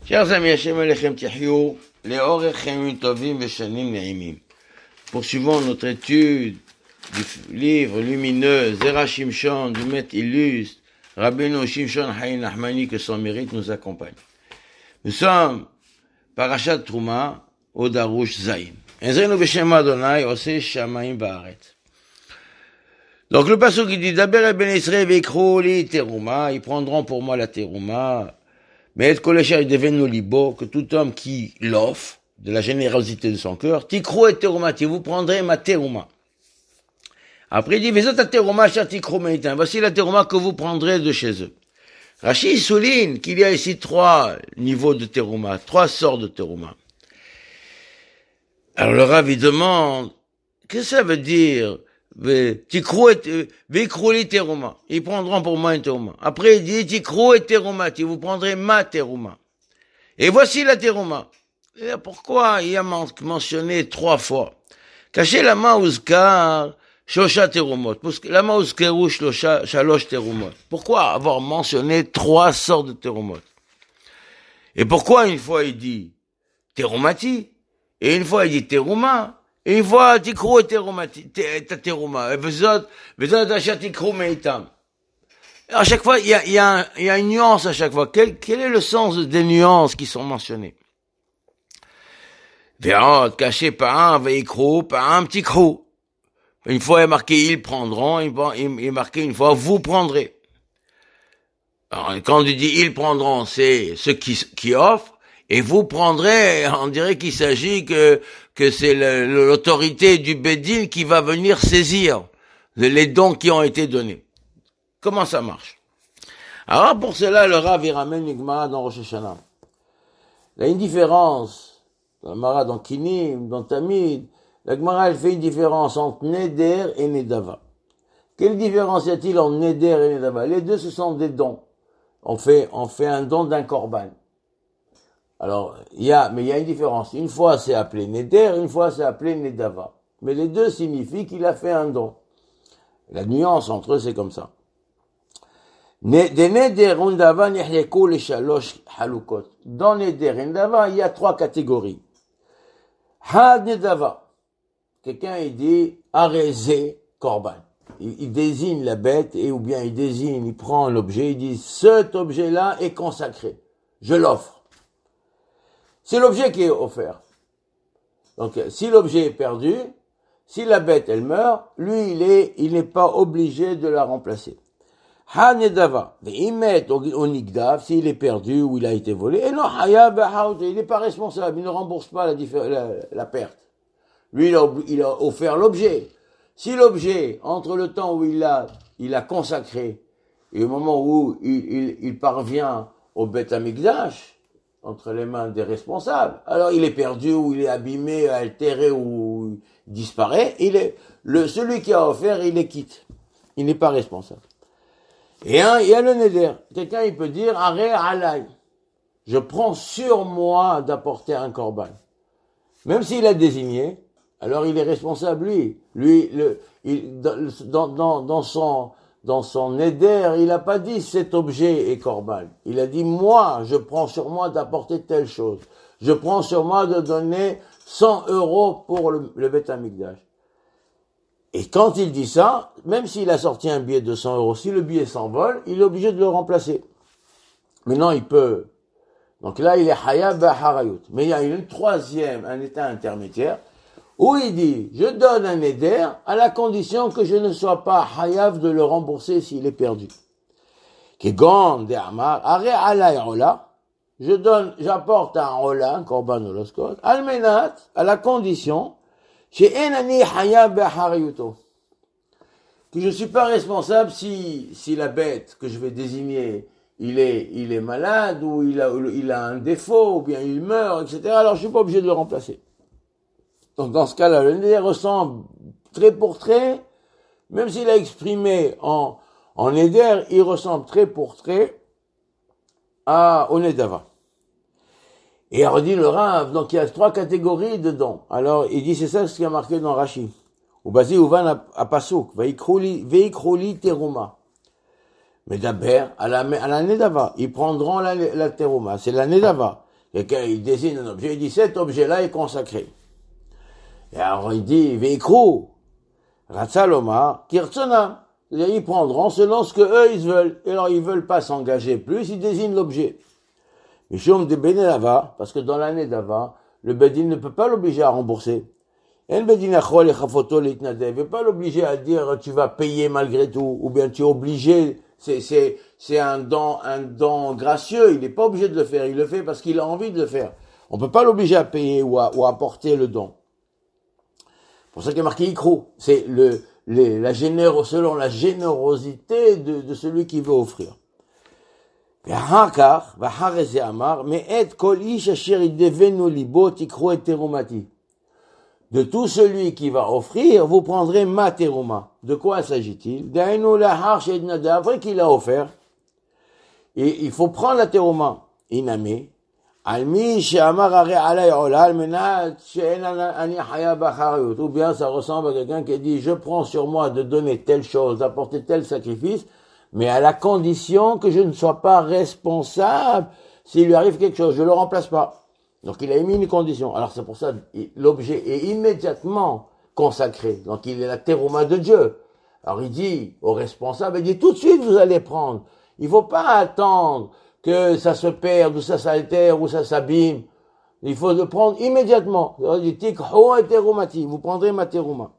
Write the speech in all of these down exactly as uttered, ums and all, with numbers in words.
Chers amis, Hashem Alechem Tihyou, Leorech Yamim Tovim Veshanim Ne'imim. Poursuivons notre étude du livre lumineux Zera Shimshon du maître illustre Rabbeinu Shimshon Haïn Nachmani, que son mérite nous accompagne. Nous sommes Parashat Trouma au Darush Zayin. Enzrenu Beshem Adonai Ose Shamayim Baaretz. Donc le passage qui dit Daber ben Israël veikro li teruma, ils prendront pour moi la teruma. Mais et kolesher devenu libo, que tout homme qui l'offre de la générosité de son cœur, tikro et teruma, vous prendrez ma teruma. Après il dit Vezot teruma cher tikro meitin, voici la teruma que vous prendrez de chez eux. Rashi souligne qu'il y a ici trois niveaux de teruma, trois sortes de teruma. Alors le Rav il demande, qu'est-ce que ça veut dire? Ils prendront pour moi une teruma. Après, il dit, Tikro et teruma, vous prendrez ma teruma. Et voici la teruma. Et pourquoi il a mentionné trois fois? Caché la maouzkar, shosha terumot. La maouzkeru shalosh terumot. Pourquoi avoir mentionné trois sortes de terumot? Et pourquoi une fois il dit terumati, et une fois il dit teruma, et une fois, tikro et teruma, ta teruma, et vezot, vezot achat tikro meitam. À chaque fois, il y a, il y a, un, il y a une nuance à chaque fois. Quel, quel est le sens des nuances qui sont mentionnées? Verot, caché par un, veikro, par un tikro. Une fois, il est marqué, ils prendront, il est marqué une fois, vous prendrez. Alors, quand il dit ils prendront, c'est ceux qui, qui offrent, et vous prendrez, on dirait qu'il s'agit que, que c'est l'autorité du Bédine qui va venir saisir les dons qui ont été donnés. Comment ça marche? Alors pour cela, le Rav il ramène une Gemara dans Rosh Hashanah. Il y a une différence dans la Gemara, dans Kinim, dans Tamid. La Gemara elle fait une différence entre Neder et Nedava. Quelle différence y a-t-il entre Neder et Nedava? Les deux ce sont des dons. On fait, on fait un don d'un korban. Alors, il y a, mais il y a une différence. Une fois, c'est appelé Neder, une fois, c'est appelé Nedava. Mais les deux signifient qu'il a fait un don. La nuance entre eux, c'est comme ça. Des Neder, Nedava, Nehleko, les Shalosh, Halukot. Dans Neder et Nedava, il y a trois catégories. Had Nedava. Quelqu'un, il dit, Arezé, Korban. Il, il désigne la bête, et ou bien il désigne, il prend l'objet, il dit, cet objet-là est consacré. Je l'offre. C'est l'objet qui est offert. Donc, si l'objet est perdu, si la bête, elle meurt, lui, il est, il n'est pas obligé de la remplacer. Ha-nedava. Il met au nigdav, s'il est perdu ou il a été volé. Et non, hayab, il n'est pas responsable, il ne rembourse pas la, la, la perte. Lui, il a, il a offert l'objet. Si l'objet, entre le temps où il l'a, il a consacré, et au moment où il, il, il parvient au Beth Amikdash, entre les mains des responsables, alors il est perdu, ou il est abîmé, altéré, ou il disparaît, il est, le, celui qui a offert, il est quitte. Il n'est pas responsable. Et un, il y a le neder. Quelqu'un, il peut dire, arrêt alay. Je prends sur moi d'apporter un korban. Même s'il a désigné, alors il est responsable, lui. Lui, le, il, dans, dans, dans son, Dans son neder, il n'a pas dit cet objet est korban. Il a dit moi, je prends sur moi d'apporter telle chose. Je prends sur moi de donner cent euros pour le, le Beth Amikdash. Et quand il dit ça, même s'il a sorti un billet de cent euros, si le billet s'envole, il est obligé de le remplacer. Maintenant, il peut. Donc là, il est hayab harayut. Mais il y a une troisième, un état intermédiaire, où il dit, je donne un neder à la condition que je ne sois pas hayav de le rembourser s'il est perdu. Kegon de amar, are alay rola, je donne, j'apporte un rola, un korban holoskot, almenat, à la condition, chez enani hayav beharayuto, que je suis pas responsable si, si la bête que je vais désigner, il est, il est malade, ou il a, il a un défaut, ou bien il meurt, et cetera, alors je suis pas obligé de le remplacer. Donc dans ce cas-là, le neder ressemble trait pour trait, même s'il a exprimé en, en neder, il ressemble trait pour trait à, au nedava. Et alors dit le Rav, donc il y a trois catégories de dons. Alors il dit, c'est ça ce qui a marqué dans Rashi. Ou basi uvan a pasuk, veikrouli teruma. Mais d'abord, à la, à la nedava, ils prendront la, la teruma, c'est la nedava. Quelqu'un, il désigne un objet, il dit, cet objet-là est consacré. Et alors, il dit, Veikru, Ratsaloma, Kirtsona. C'est-à-dire, ils prendront selon ce que eux, ils veulent. Et alors, ils veulent pas s'engager plus, ils désignent l'objet. Mishum de Benelava, parce que dans l'année d'avant, le Bedin ne peut pas l'obliger à rembourser. Et le Bedin achol et chafoto l'itnadev, ne peut pas l'obliger à dire, tu vas payer malgré tout, ou bien tu es obligé, c'est, c'est, c'est un don, un don gracieux, il n'est pas obligé de le faire, il le fait parce qu'il a envie de le faire. On peut pas l'obliger à payer ou à, ou à apporter le don. Pour ça qu'il y a marqué Ikru, c'est le, les, la généro, selon la générosité de, de celui qui veut offrir. Mais et kol ish asher idevenu libo tikru et terumati. De tout celui qui va offrir, vous prendrez ma teruma. De quoi s'agit-il? Dainu lahar she'ednada, après qu'il a offert. Et il faut prendre la teruma. Iname. Almi she'amar are alay olal menat she'en ani haya b'chariyut. Ou bien ça ressemble à quelqu'un qui dit, je prends sur moi de donner telle chose, d'apporter tel sacrifice, mais à la condition que je ne sois pas responsable s'il lui arrive quelque chose. Je le remplace pas. Donc il a émis une condition. Alors c'est pour ça l'objet est immédiatement consacré. Donc il est la terouma de Dieu. Alors il dit au responsable, il dit tout de suite vous allez prendre. Il faut pas attendre que ça se perde ou ça s'altère ou ça s'abîme. Il faut le prendre immédiatement. Il dit tikho et terumati, vous prendrez ma terouma.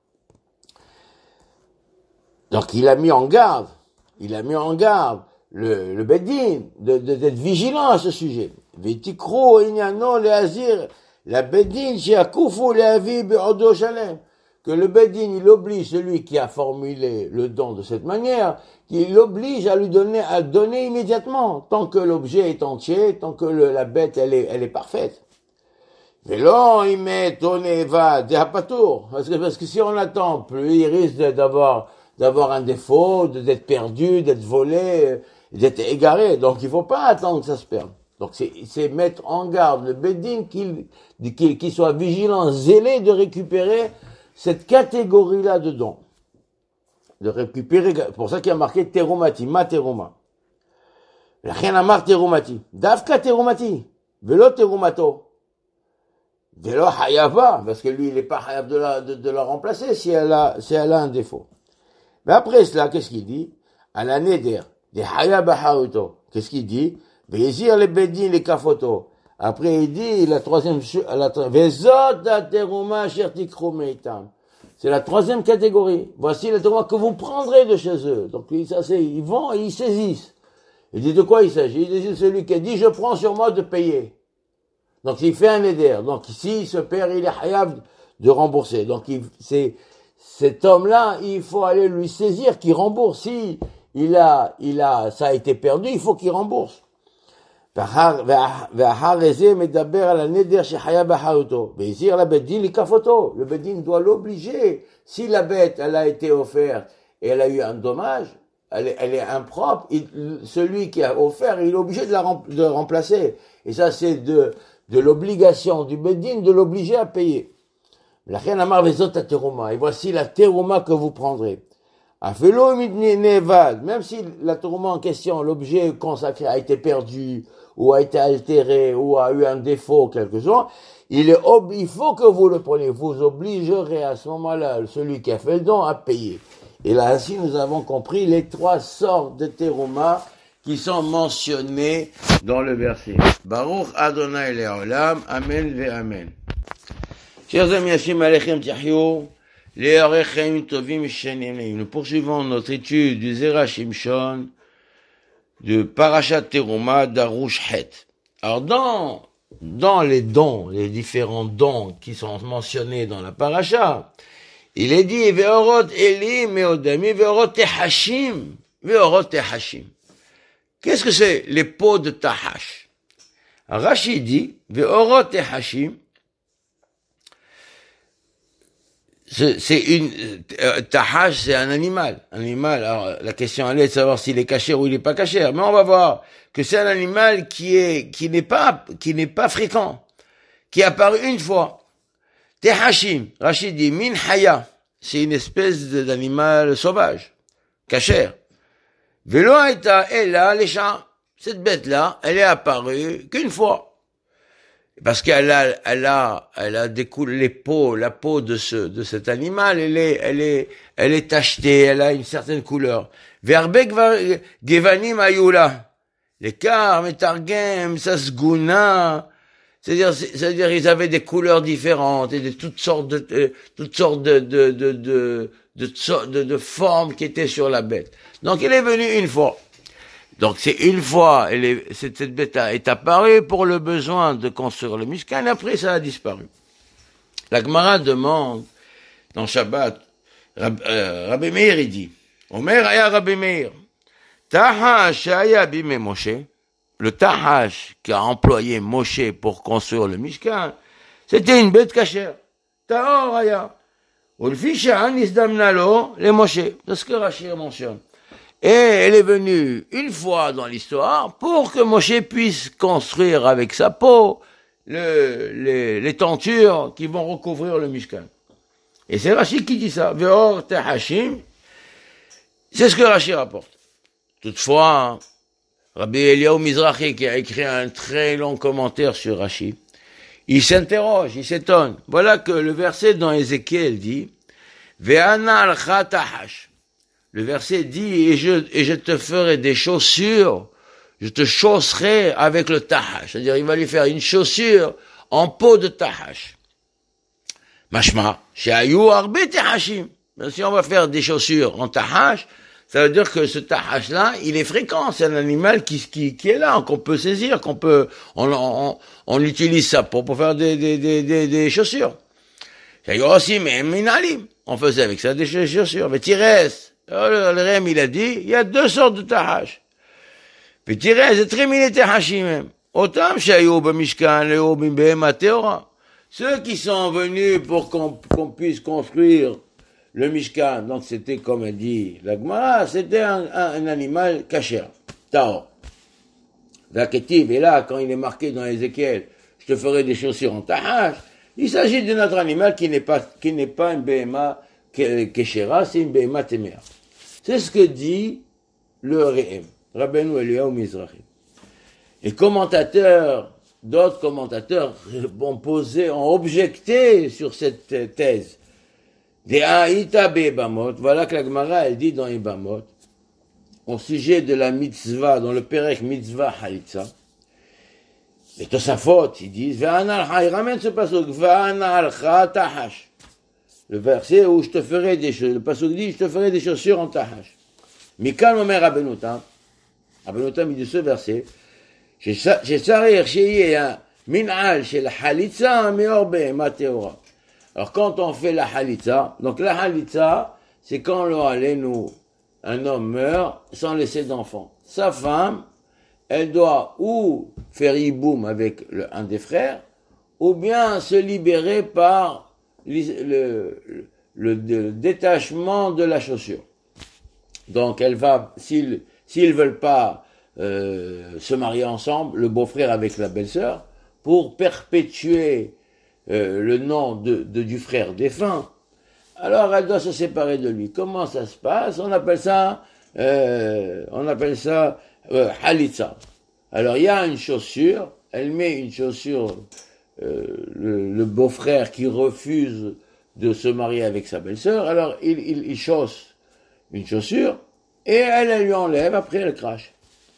Donc il a mis en garde. Il a mis en garde le, le Bedin de, de, d'être vigilant à ce sujet. Vetikro inyano leazir la Bedin sheakufu leavi be'odo shalem. Que le Bedin, il oblige celui qui a formulé le don de cette manière, qu'il l'oblige à lui donner, à donner immédiatement, tant que l'objet est entier, tant que le, la bête, elle est, elle est parfaite. Vélo, il met toneva de hapatour. Parce que, parce que si on attend plus, il risque d'avoir, d'avoir un défaut, d'être perdu, d'être volé, d'être égaré. Donc il faut pas attendre que ça se perde. Donc c'est, c'est mettre en garde le Bedin qu'il, qu'il, qu'il soit vigilant, zélé de récupérer cette catégorie-là de dons. De récupérer, pour ça qu'il y a marqué terumati, ma teruma. Rien à marquer terumati. Davka terumati. Velo terumato. Velo hayava, parce que lui, il n'est pas hayab de la, de, de la remplacer si elle a, si elle a un défaut. Mais après cela, qu'est-ce qu'il dit? À la neder, des hayab haruto. Qu'est-ce qu'il dit? Vézir les bedin, les kafoto. Après, il dit, la troisième, la, vezot la teruma shertikro meitam. C'est la troisième catégorie. Voici la teruma que vous prendrez de chez eux. Donc, ça, c'est, ils vont et ils saisissent. Il dit de quoi il s'agit? Il dit de celui qui a dit, je prends sur moi de payer. Donc, il fait un éder. Donc, ici, ce père, il est hayab de rembourser. Donc, il, c'est, cet homme-là, il faut aller lui saisir, qu'il rembourse. Si il a, il a, ça a été perdu, il faut qu'il rembourse. Le Bedin doit l'obliger. Si la bête, elle a été offerte et elle a eu un dommage, elle est, elle est impropre, il, celui qui a offert, il est obligé de la de remplacer. Et ça, c'est de, de l'obligation du Bedin de l'obliger à payer. Et voici la teruma que vous prendrez. Même si la teruma en question, l'objet consacré a été perdu, ou a été altéré, ou a eu un défaut, quelque chose, il est ob- il faut que vous le preniez. Vous obligerez à ce moment-là celui qui a fait le don à payer. Et là, ainsi, nous avons compris les trois sortes de teruma qui sont mentionnées dans le verset. Baruch Adonai Le'olam, Amen ve Amen. Chers amis, Hashim Alechem Tihyou, Le'orechem Tovim Shenim. Nous poursuivons notre étude du Zera Shimshon, de Parashat Teruma d'Arush Het. Alors dans, dans les dons, les différents dons qui sont mentionnés dans la Parasha, il est dit, Ve'orot Eli Meodami, Ve'orot Tehashim, Ve'orot Tehashim. Qu'est-ce que c'est les pots de Tahash? Rashi dit, Ve'orot Tehashim, c'est une, euh, tahash, c'est un animal. Un animal, alors, la question elle est de savoir s'il est caché ou il n'est pas caché. Mais on va voir que c'est un animal qui est, qui n'est pas, qui n'est pas fréquent. Qui est apparu une fois. Tehashim. Rachid dit, min haya. C'est une espèce d'animal sauvage. Caché. Velo aita ella lesha. Cette bête-là, elle est apparue qu'une fois. parce qu'elle a, elle a, elle a des couleurs, les peaux, la peau de ce, de cet animal, elle est, elle est, elle est tachetée, elle a une certaine couleur. Verbek gevanim ayula. Les car, metargem, sasguna. C'est-à-dire, c'est-à-dire, ils avaient des couleurs différentes et de toutes sortes de, euh, toutes sortes de, de, de, de, de, de, de, de formes qui étaient sur la bête. Donc, il est venu une fois. Donc c'est une fois, elle est, cette bête est apparue pour le besoin de construire le Mishkan, et après ça a disparu. La Gemara demande, dans Shabbat, Rab, euh, Rabbi Meir il dit, Omer aya Rabbi Meir, Tahash aya bime Moshe, le Tahash qu'a employé Moshe pour construire le Mishkan, c'était une bête cachère. Tahor aya. Ulfi sha'an isdamnalo le Moshe. C'est ce que Rachir mentionne. Et elle est venue une fois dans l'histoire pour que Moshe puisse construire avec sa peau le, les, les tentures qui vont recouvrir le Mishkan. Et c'est Rashi qui dit ça. Ve'or tehashim. C'est ce que Rashi rapporte. Toutefois, Rabbi Eliyahu Mizrahi, qui a écrit un très long commentaire sur Rashi, il s'interroge, il s'étonne. Voilà que le verset dans Ézéchiel dit Ve'ana alcha tahash. Le verset dit, et je, et je te ferai des chaussures, je te chausserai avec le tahash. C'est-à-dire, il va lui faire une chaussure en peau de tahash. Mashma, she'ayu arbe tahashim. Si on va faire des chaussures en tahash, ça veut dire que ce tahash-là, il est fréquent. C'est un animal qui, qui, qui est là, qu'on peut saisir, qu'on peut, on, on, on utilise sa peau pour faire des, des, des, des, des chaussures. She'ayu aussi, mais minalim. On faisait avec ça des chaussures. Mais tires. Alors, le Rem, il a dit, il y a deux sortes de tahash. Puis tirez, c'est très mille tahashim même. Autant, shayou b'mishkan, leo b'behema teora. Ceux qui sont venus pour qu'on, qu'on puisse construire le Mishkan, donc c'était, comme a dit la Gemara, c'était un, un, un animal kasher, taor. Vaketiv, et là, quand il est marqué dans Ézéchiel, je te ferai des chaussures en tahash, il s'agit d'un autre animal qui n'est pas, qui n'est pas un behema keshera, c'est une behema temea. C'est ce que dit le Re'em, Rabbeinu Eliyahu Mizrahi. Et commentateurs, d'autres commentateurs ont posé, ont objecté sur cette thèse. Des Haïta Be'ebamot, voilà que la Gemara, elle dit dans Ebamot, au sujet de la mitzvah, dans le Perek mitzvah Halitza, et Tosafot, ils disent, Ve'ana alcha, ils ramènent ce pasuk, Ve'ana alcha tahash. Le verset où je te ferai des chaussures, le pasuk dit, je te ferai des chaussures en tahash. Mikal Omer Rabbeinu Tam, Rabbeinu Tam, il dit ce verset, Shesarir sheyeh un min'al shel halitza meor behema teora. Alors quand on fait la halitza, donc la halitza, c'est quand l'on allait nous, un homme meurt sans laisser d'enfant. Sa femme, elle doit ou faire yiboum avec le, un des frères, ou bien se libérer par Le, le, le, le détachement de la chaussure. Donc elle va, s'ils s'ils veulent pas euh, se marier ensemble, le beau-frère avec la belle-sœur, pour perpétuer euh, le nom de, de, du frère défunt, alors elle doit se séparer de lui. Comment ça se passe? On appelle ça, euh, on appelle ça euh, halitza. Alors il y a une chaussure, elle met une chaussure. Euh, le, le beau-frère qui refuse de se marier avec sa belle-sœur, alors il, il, il chausse une chaussure et elle, elle lui enlève, après elle crache.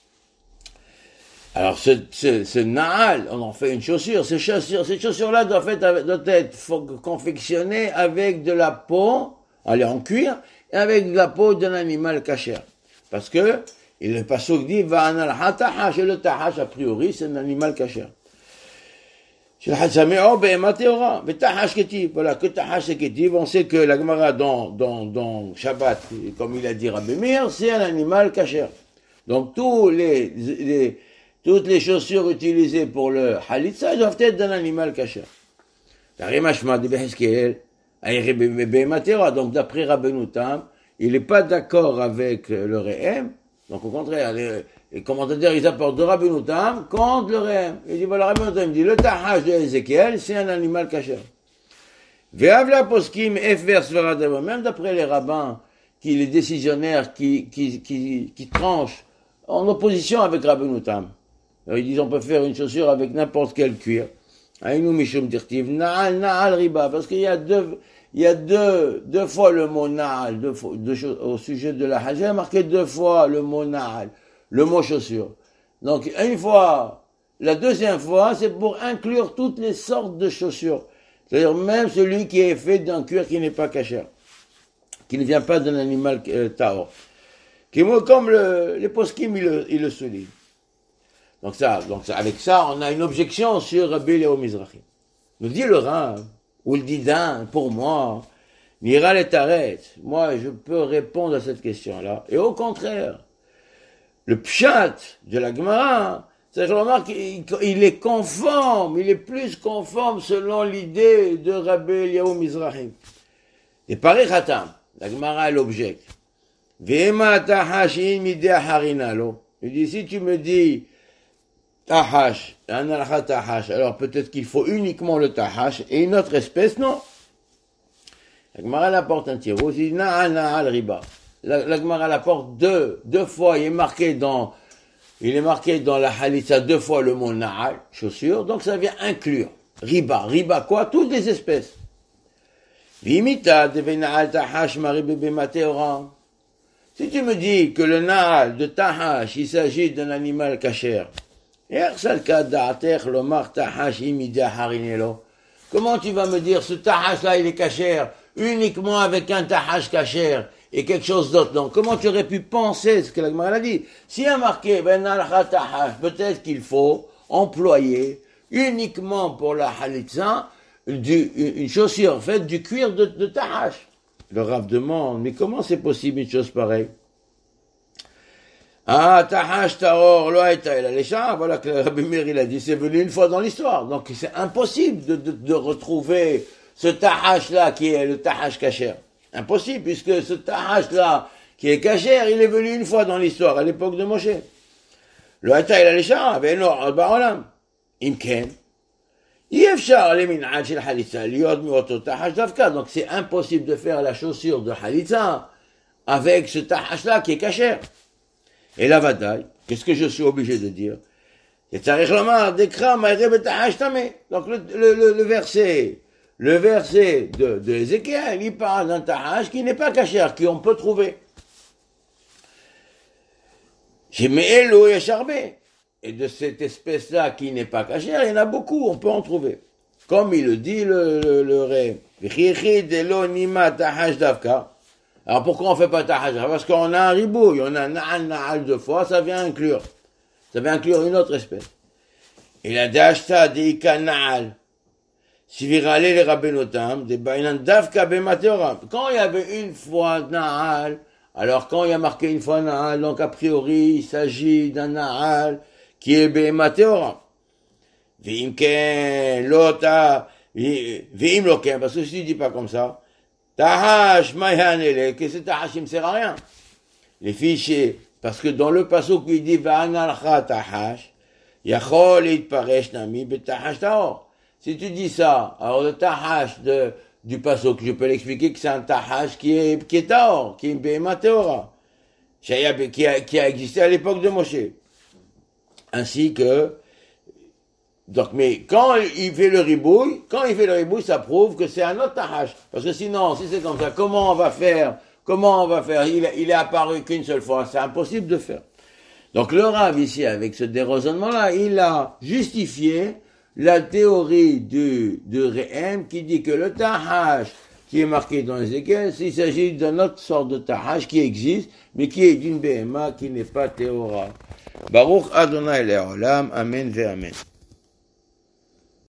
Alors ce, ce, ce naal, on en fait une chaussure, ces chaussures, cette chaussure-là doit, doit être confectionnée avec de la peau, elle est en cuir, et avec de la peau d'un animal cachère. Parce que, et le pasuk dit, va'anal hatahash, et le tahash, a priori, c'est un animal cachère. Voilà, que Tahash et Ketiv, on sait que la Gemara dans, dans, dans Shabbat, comme il a dit Rabbi Meir, c'est un animal kasher. Donc tous les, les, toutes les chaussures utilisées pour le halitza doivent être d'un animal kasher. Donc d'après Rabbeinu Tam, il n'est pas d'accord avec le Re'em, donc au contraire, les, les commentateurs, ils apportent de Rabbeinu Tam contre le Re'em. Il dit, voilà, Rabbeinu Tam dit, le tahash de Ézéchiel, c'est un animal kasher. Ve'avla poskim efver svaradav, même d'après les rabbins, qui, les décisionnaires, qui, qui, qui, qui tranchent en opposition avec Rabbeinu Tam. Alors, ils disent, on peut faire une chaussure avec n'importe quel cuir. Aïnou mishum dirtiv, na'al, na'al riba, parce qu'il y a deux, il y a deux, deux fois le mot na'al, deux fois, deux choses, au sujet de la hajj, il y a marqué deux fois le mot na'al, le mot chaussure. Donc, une fois, la deuxième fois, c'est pour inclure toutes les sortes de chaussures. C'est-à-dire même celui qui est fait d'un cuir qui n'est pas kasher, qui ne vient pas d'un animal euh, tahor. Qui, comme le, les poskim, ils le, ils le soulignent. Donc ça, donc ça, avec ça, on a une objection sur Rabbi Eliyahu Mizrahi. Nous dit le Rav, ou le Didin, pour moi, Nira les taret. Moi, je peux répondre à cette question-là. Et au contraire, le pshat de la Gemara, c'est que je remarque qu'il est conforme, il est plus conforme selon l'idée de Rabbi Eliyahu Mizrahi. Et pareil khatam, la Gemara elle objecte. Vema tahashin mideh harinalo. Il dit, si tu me dis tahash, un alcha tahash, alors peut-être qu'il faut uniquement le tahash et une autre espèce, non. La Gemara apporte un tirou, il dit na'al na'al riba. La, la Gemara apporte deux, deux fois, il est marqué dans, il est marqué dans la halitza deux fois le mot na'al, chaussure, donc ça vient inclure. Riba, riba quoi? Toutes les espèces. Vimita deve na'al tahash maribebe mateoran. Si tu me dis que le na'al de tahash, il s'agit d'un animal kasher, comment tu vas me dire ce tahash là il est kasher uniquement avec un tahash kasher et quelque chose d'autre? Donc comment tu aurais pu penser ce que la Gemara a dit? Si il y a marqué ben alcha tahash, peut-être qu'il faut employer uniquement pour la halitza une chaussure faite du cuir de, de tahash. Le Rav demande, mais comment c'est possible une chose pareille? Ah, tahash taor, lo haïta, il a les chats, voilà que Rabbi Meir il a dit, c'est venu une fois dans l'histoire. Donc c'est impossible de, de, de retrouver ce tahash là qui est le tahash kasher. Impossible, puisque ce tahash là qui est kasher, il est venu une fois dans l'histoire, à l'époque de Moshe. Lo haïta, il a les chats, ben non, alba olam. Imken. Donc c'est impossible de faire la chaussure de Halitza avec ce tahash-là qui est kasher. Et la vadaï, qu'est-ce que je suis obligé de dire? Donc le, le, le, le verset, le verset de, de Ézéchiel, il parle d'un tahash qui n'est pas kasher, qu'on peut trouver. J'ai mis l'eau et charbé. Et de cette espèce-là qui n'est pas cachère, il y en a beaucoup, on peut en trouver. Comme il le dit le, le, le ré. Alors pourquoi on ne fait pas tahash? Parce qu'on a un ribouille, on a un na'al na'al deux fois, ça vient inclure. Ça vient inclure une autre espèce. Et la dashta deika na'al. Si virale les rabbenotam, des bainan davka bemateoram. Quand il y avait une fois na'al, alors quand il y a marqué une fois na'al, donc a priori il s'agit d'un na'al qui est Behema Teora. V'im ken, lota, v'im loken, parce que si tu dis pas comme ça, tahash, mayanele, que ce tahash, il me sert à rien. Les fichiers, parce que dans le passage où il dit va'analcha tahash, yachol itparesh nami betahash taor. Si tu dis ça, alors le tahash de, du passage, je peux l'expliquer que c'est un tahash qui est, qui est taor, qui est Behema Teora, qui a, qui a existé à l'époque de Moshe. Ainsi que, donc, mais quand il fait le ribouille, quand il fait le ribouille, ça prouve que c'est un autre tahash. Parce que sinon, si c'est comme ça, comment on va faire? Comment on va faire? Il, il est apparu qu'une seule fois. C'est impossible de faire. Donc, le Rav ici, avec ce déraisonnement-là, il a justifié la théorie du, de Rehem qui dit que le tahash qui est marqué dans Ézéchiel, il s'agit d'une autre sorte de tahash qui existe, mais qui est d'une béhéma qui n'est pas théora. Baruch Adonai Le'olam, Amen ve Amen.